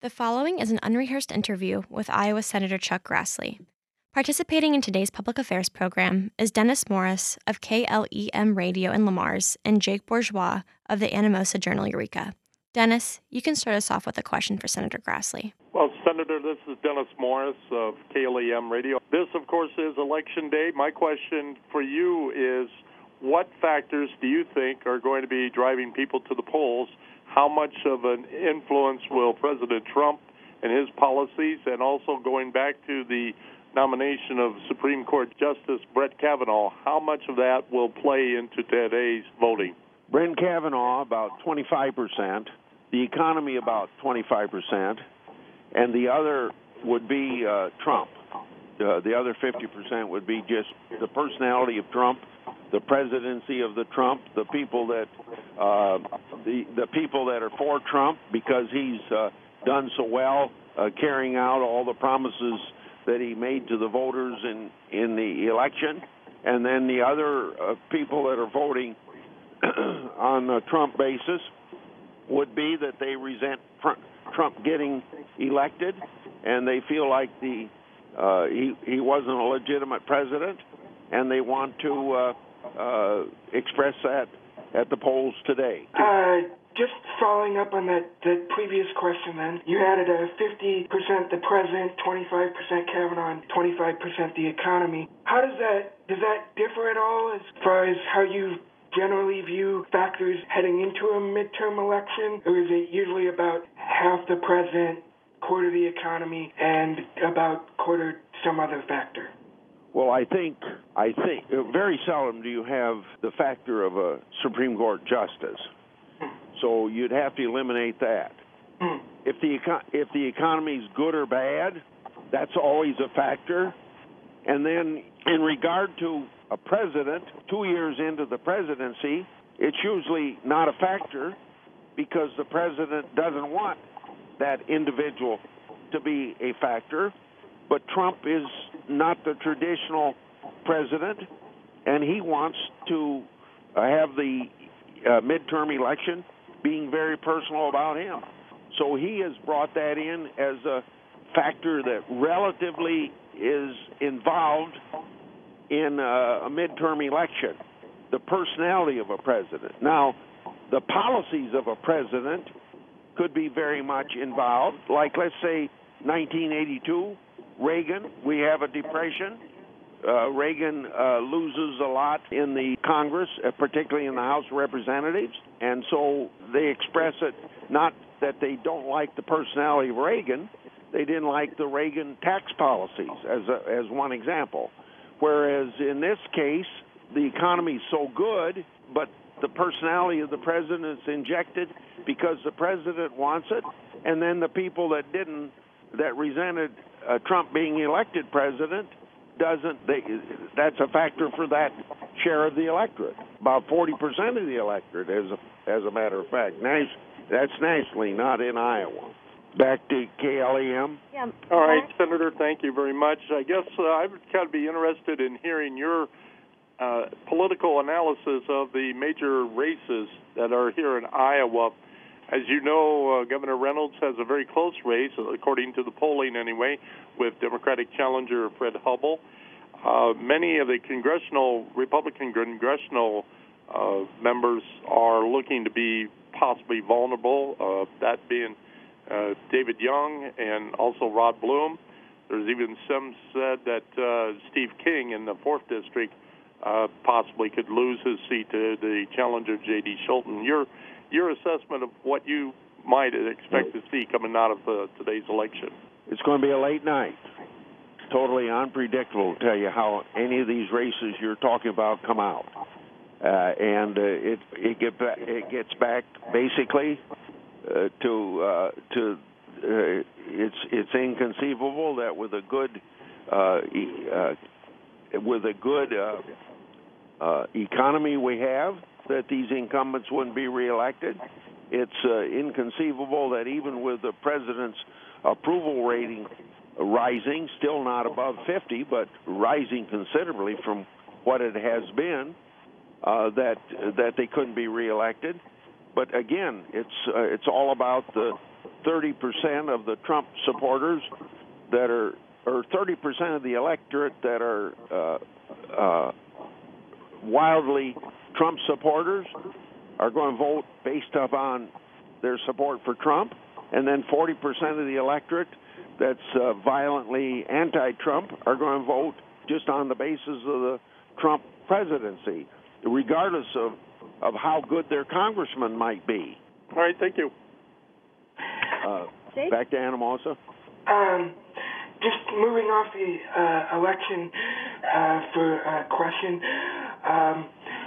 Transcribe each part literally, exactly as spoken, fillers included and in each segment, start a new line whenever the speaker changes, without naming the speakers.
The following is an unrehearsed interview with Iowa Senator Chuck Grassley. Participating in today's public affairs program is Dennis Morris of K L E M Radio in Le Mars and Jake Bourgeois of the Anamosa Journal Eureka. Dennis, you can start us off with a question for Senator Grassley.
Well, Senator, this is Dennis Morris of K L E M Radio. This, of course, is Election Day. My question for you is, what factors do you think are going to be driving people to the polls? How much of an influence will President Trump and his policies, and also going back to the nomination of Supreme Court Justice Brett Kavanaugh, how much of that will play into today's voting?
Brett Kavanaugh, about twenty-five percent, the economy, about twenty-five percent, and the other would be uh, Trump. Uh, the other fifty percent would be just the personality of Trump, the presidency of the Trump, the people that uh, the the people that are for Trump because he's uh, done so well uh, carrying out all the promises that he made to the voters in in the election, and then the other uh, people that are voting on a Trump basis would be that they resent Trump getting elected, and they feel like the uh, he he wasn't a legitimate president, and they want to uh, uh, express that at the polls today.
Uh, just following up on that, that previous question then, you added a fifty percent the president, twenty-five percent Kavanaugh, and twenty-five percent the economy. How does that, does that differ at all as far as how you generally view factors heading into a midterm election, or is it usually about half the president, quarter the economy, and about quarter some other factor?
Well, I think I think very seldom do you have the factor of a Supreme Court justice, so you'd have to eliminate that. If the if the economy is good or bad, that's always a factor. And then in regard to a president, two years into the presidency, it's usually not a factor because the president doesn't want that individual to be a factor. But Trump is not the traditional president, and he wants to uh, have the uh, midterm election being very personal about him. So he has brought that in as a factor that relatively is involved in uh, a midterm election, the personality of a president. Now, the policies of a president could be very much involved, like, let's say, nineteen eighty-two, Reagan, we have a depression. Uh, Reagan uh, loses a lot in the Congress, uh, particularly in the House of Representatives, and so they express it not that they don't like the personality of Reagan, they didn't like the Reagan tax policies, as a, as one example. Whereas in this case, the economy is so good, but the personality of the president is injected because the president wants it, and then the people that didn't, that resented uh, Trump being elected president, doesn't. They, that's a factor for that share of the electorate. About forty percent of the electorate, as a, as a matter of fact. Nas- that's nationally, not in Iowa. Back to K L E M.
Yeah.
All right, Senator, thank you very much. I guess uh, I would kind of be interested in hearing your uh, political analysis of the major races that are here in Iowa. As you know, uh, Governor Reynolds has a very close race, according to the polling anyway, with Democratic challenger Fred Hubbell. Uh, many of the congressional, Republican congressional uh, members are looking to be possibly vulnerable, uh, that being uh, David Young and also Rod Bloom. There's even some said that uh, Steve King in the fourth District uh, possibly could lose his seat to the challenger J D Scholten. Your Your assessment of what you might expect to see coming out of uh, today's election?
It's going to be a late night. Totally unpredictable to tell you how any of these races you're talking about come out. Uh, and uh, it it, get back, it gets back basically uh, to uh, to uh, it's it's inconceivable that with a good uh, e- uh, with a good uh, uh, economy we have, that these incumbents wouldn't be reelected. It's uh, inconceivable that even with the president's approval rating rising, still not above fifty, but rising considerably from what it has been, uh, that that they couldn't be reelected. But again, it's uh, it's all about the thirty percent of the Trump supporters that are, or thirty percent of the electorate that are uh, uh, wildly Trump supporters are going to vote based upon their support for Trump, and then forty percent of the electorate that's uh, violently anti-Trump are going to vote just on the basis of the Trump presidency, regardless of, of how good their congressman might be.
All right, thank you.
Uh, back to Anamosa.
Um, just moving off the uh, election uh, for a question, um,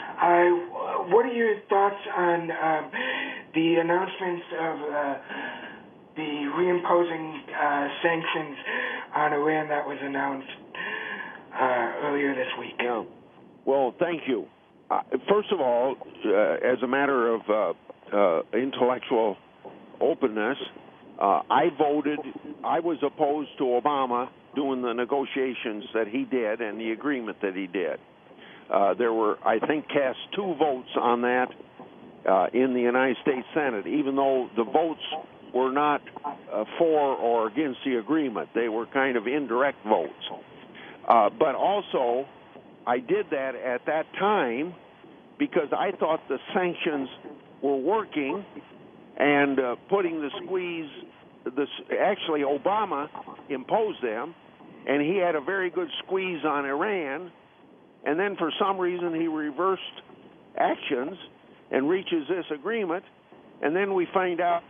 I, what are your thoughts on um, the announcements of uh, the reimposing uh, sanctions on Iran that was announced uh, earlier this week?
Yeah. Well, thank you. Uh, first of all, uh, as a matter of uh, uh, intellectual openness, uh, I voted, I was opposed to Obama doing the negotiations that he did and the agreement that he did. Uh, there were, I think, cast two votes on that uh, in the United States Senate, even though the votes were not uh, for or against the agreement. They were kind of indirect votes. Uh, but also, I did that at that time because I thought the sanctions were working and uh, putting the squeeze, this, actually Obama imposed them, and he had a very good squeeze on Iran, and then for some reason he reversed actions and reaches this agreement, and then we find out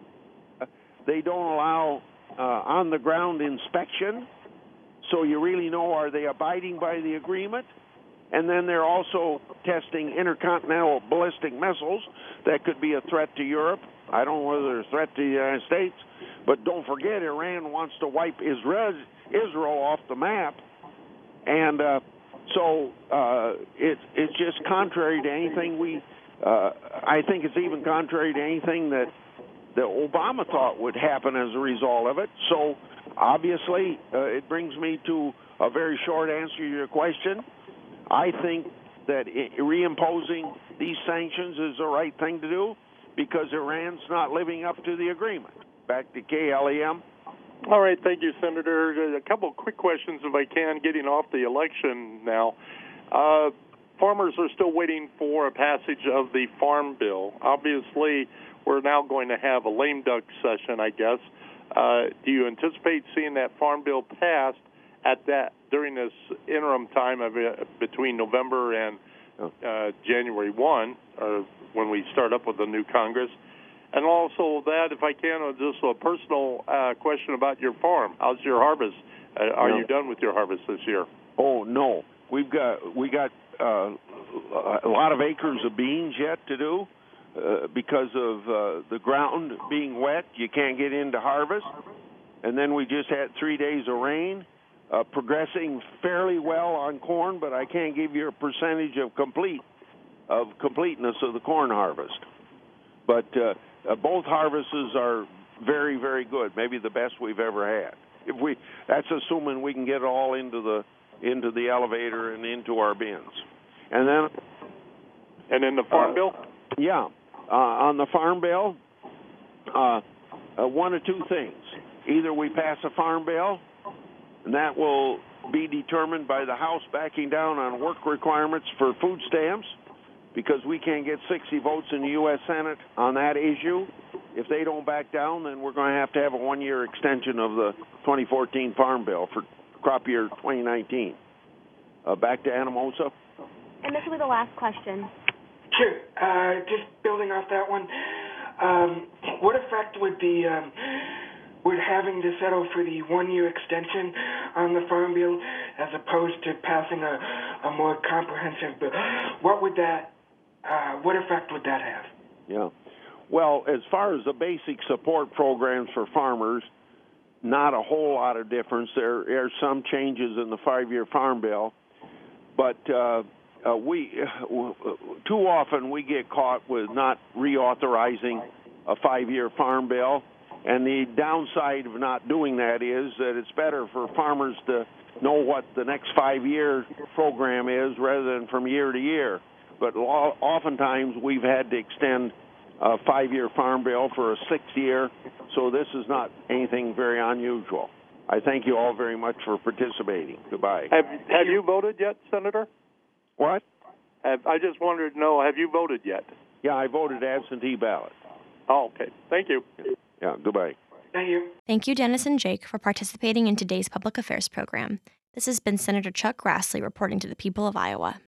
they don't allow uh, on-the-ground inspection, so you really know, are they abiding by the agreement? And then they're also testing intercontinental ballistic missiles that could be a threat to Europe. I don't know whether they're a threat to the United States, but don't forget, Iran wants to wipe Israel, Israel off the map. And uh, so uh, it, it's just contrary to anything we, uh, I think it's even contrary to anything that, that Obama thought would happen as a result of it. So obviously, uh, it brings me to a very short answer to your question. I think that reimposing these sanctions is the right thing to do because Iran's not living up to the agreement. Back to K L E M.
All right, thank you, Senator. A couple of quick questions, if I can, getting off the election now. Uh, farmers are still waiting for a passage of the Farm Bill. Obviously, we're now going to have a lame duck session, I guess. Uh, do you anticipate seeing that Farm Bill passed at that during this interim time of uh, between November and uh, January first, or when we start up with the new Congress? And also that, if I can, uh, just a personal uh, question about your farm. How's your harvest? Uh, are no. you done with your harvest this year?
Oh no, we've got we got uh, a lot of acres of beans yet to do uh, because of uh, the ground being wet. You can't get into harvest, and then we just had three days of rain. Uh, progressing fairly well on corn, but I can't give you a percentage of complete of completeness of the corn harvest. But uh, uh, both harvests are very, very good. Maybe the best we've ever had. If we, that's assuming we can get it all into the into the elevator and into our bins. And then,
and then the Farm uh, Bill.
Yeah, uh, on the Farm Bill, uh, uh, one of two things: either we pass a Farm Bill, and that will be determined by the House backing down on work requirements for food stamps, because we can't get sixty votes in the U S Senate on that issue. If they don't back down, then we're going to have to have a one-year extension of the twenty fourteen Farm Bill for crop year twenty nineteen. Uh, back to Anamosa.
And this will be the last question.
Sure. Uh, just building off that one, um, what effect would the um, would having to settle for the one-year extension on the Farm Bill as opposed to passing a, a more comprehensive bill, what would that, uh, what effect would that have?
Yeah. Well, as far as the basic support programs for farmers, not a whole lot of difference. There are some changes in the five-year Farm Bill, but uh, uh, we uh, too often we get caught with not reauthorizing a five-year Farm Bill. And the downside of not doing that is that it's better for farmers to know what the next five-year program is rather than from year to year. But oftentimes we've had to extend a five-year farm bill for a sixth year, so this is not anything very unusual. I thank you all very much for participating. Goodbye.
Have, have you voted yet, Senator?
What?
Have, I just wanted to know, have you voted yet?
Yeah, I voted absentee ballot.
Oh, okay. Thank you.
Yeah, goodbye.
Thank you.
Thank you, Dennis and Jake, for participating in today's public affairs program. This has been Senator Chuck Grassley reporting to the people of Iowa.